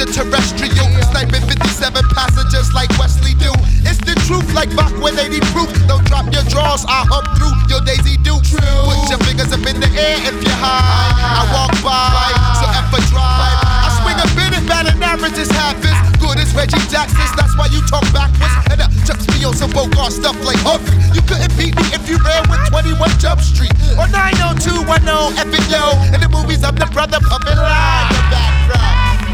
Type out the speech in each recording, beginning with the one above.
extraterrestrial. Sniping 57 passengers like Wesley do. It's the truth like Bach 180 proof. Don't drop your drawers, I hump through your Daisy Duke. Put your fingers up in the air if you're high. I walk by, so F a drive. I swing a bit and batting average is half as good as Reggie Jackson's. That's why you talk backwards. And chucks me on some Bogart stuff like Humphrey. You couldn't beat me if you ran with 21 Jump Street or 90210 F it yo. In the movies, I'm the brother pumping live the background.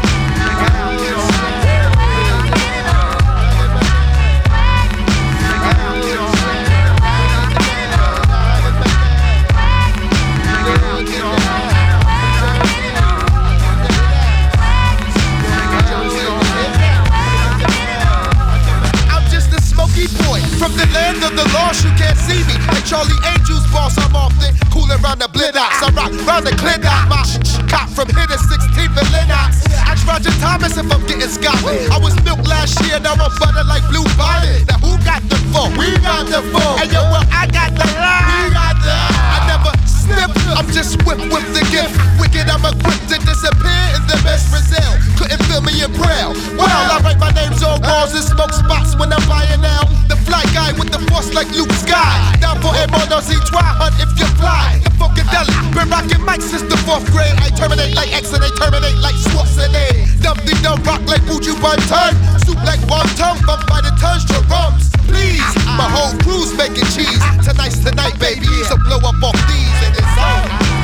Boy, from the land of the lost, you can't see me. Like Charlie Angel's boss, I'm often cool around the Blidox. I rock round the Clidox. My cop from Hitter 16th and Lennox. Ask Roger Thomas if I'm getting Scotland. I was milk last year, now I'm butter like Blue Bonnet. Now who got the phone? We got the phone. And yo, well, I got the line. We got the I never snip, I'm just whipped with the gift. Wicked, I'm equipped to disappear in the best Brazil. Couldn't feel me in Braille. Well, I write my names on walls and smoke spots when I'm buying now. The fly guy with the force like Luke Sky. Down for a mono C3 hunt if you fly. The Funkadelic, been rocking mics since the 4th grade. I terminate like X and they terminate like Schwarzenegger. Dumpty dumb rock like Buju Banton. Soup like wonton, bump by the tons, drums. Please, my whole crew's making cheese. Tonight's tonight, baby. So blow up off these and it's on.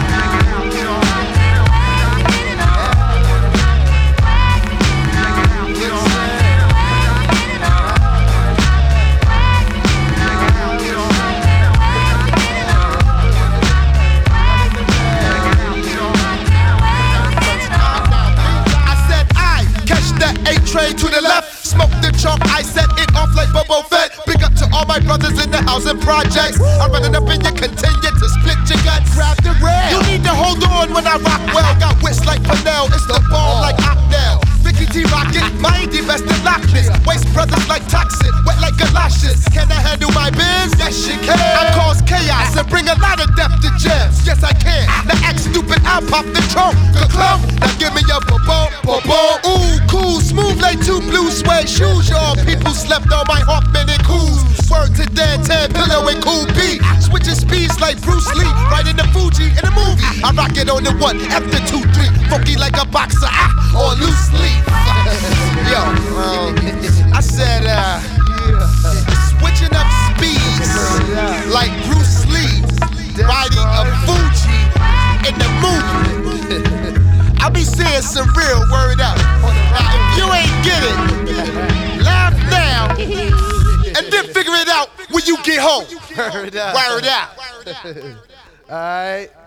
Train to the left, smoke the chalk, I set it off like Bobo Fett. Big up to all my brothers in the housing projects. I'm running up in you, continue to split your guts. Grab the rail. You need to hold on when I rock well. Got wits like Pernell, it's the ball like Ocnell. Vicky T rockin', mighty best in Loch Ness. Waste brothers like toxin, wet like galoshes. Can I handle my biz? Yes, she can. I cause chaos and bring a lot of depth to gems. Yes, I can. Now act stupid, I'll pop the trunk. Ka-clump, now give me a bobo, bobo. Ooh, cool, smooth like two blue suede shoes. Y'all people slept on my Hoffman and Coos. Word to Dan Tan, Pillow and Cool B. Switching speeds like Bruce Lee. Riding the Fuji in a movie. I rock it on the 1 after 2, 3. Funky like a boxer, or loose leaf. Yo, I said, switching up speeds like Bruce Lee. Riding a Fuji in the movie. I be saying some real word up. Now, if you ain't get it, laugh now, and then figure it out when you get home. Word out. Word out. All right.